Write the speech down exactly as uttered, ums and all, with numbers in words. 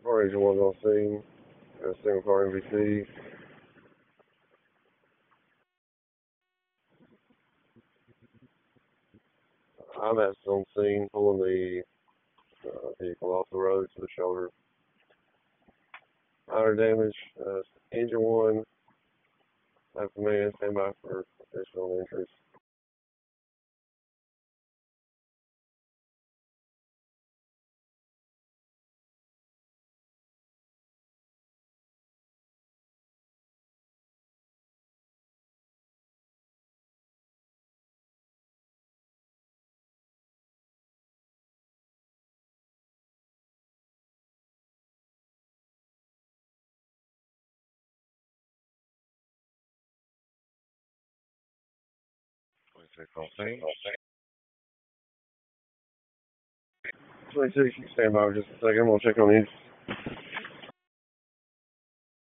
Fire Engine one's on scene. Uh, single car M V C. I'm at on scene, pulling the uh, vehicle off the road to the shoulder. Minor damage. Uh, engine one. Have command. Stand by for additional entries. twenty-six on scene. twenty-six, stand by for just a second. I'm going to check on these.